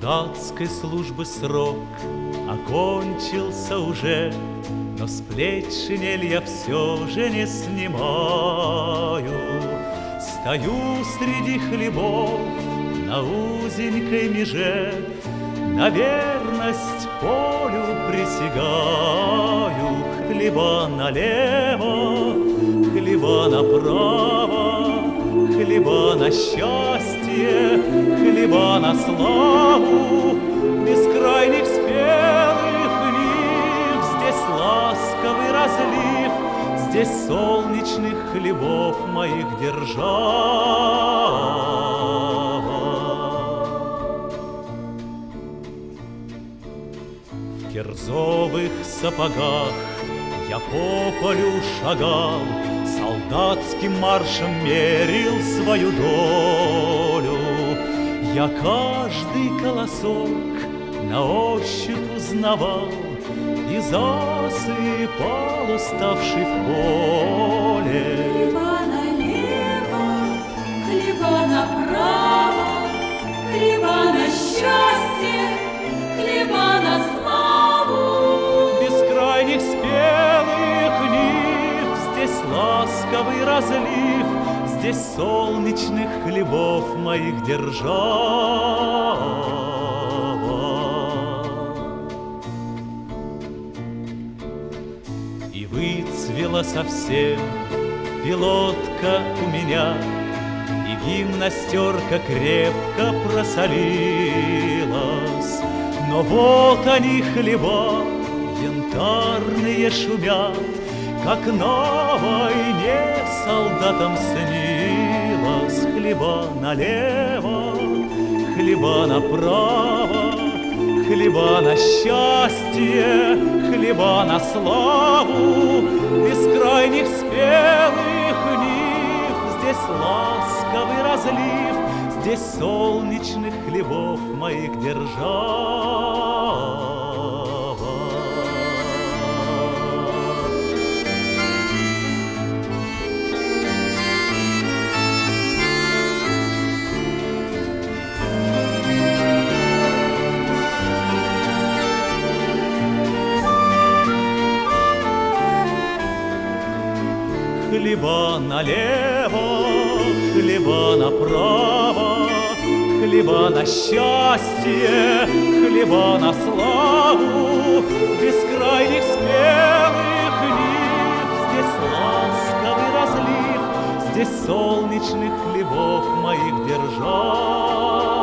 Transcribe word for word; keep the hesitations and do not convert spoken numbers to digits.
солдатской службы срок окончился уже, но с плеч шинель я все же не снимаю. Стою среди хлебов на узенькой меже, на верность полю присягаю. Хлеба налево, хлеба направо, хлеба на счастье, хлеба на славу. Бескрайних спелых нив, здесь ласковый разлив, здесь солнечных хлебов моих держава. В кирзовых сапогах я по полю шагал, солдатским маршем мерил свою долю. Я каждый колосок на ощупь узнавал и засыпал, уставший в поле. Хлеба налево, хлеба направо, хлеба на счастье, хлеба на славу. Бескрайних спелых нив, здесь ласковый разлив, здесь солнечных хлебов моих держава. И выцвела совсем пилотка у меня, и гимнастерка крепко просолилась. Но вот они, хлеба, янтарные шумят, как на войне солдатам снилось. Хлеба налево, хлеба направо, хлеба на счастье, хлеба на славу. Бескрайних спелых нив, здесь ласковый разлив, здесь солнечных хлебов моих держава. Хлеба налево, хлеба направо, хлеба на счастье, хлеба на славу. Бескрайних спелых нив, здесь ласковый разлив, здесь солнечных хлебов моих держав.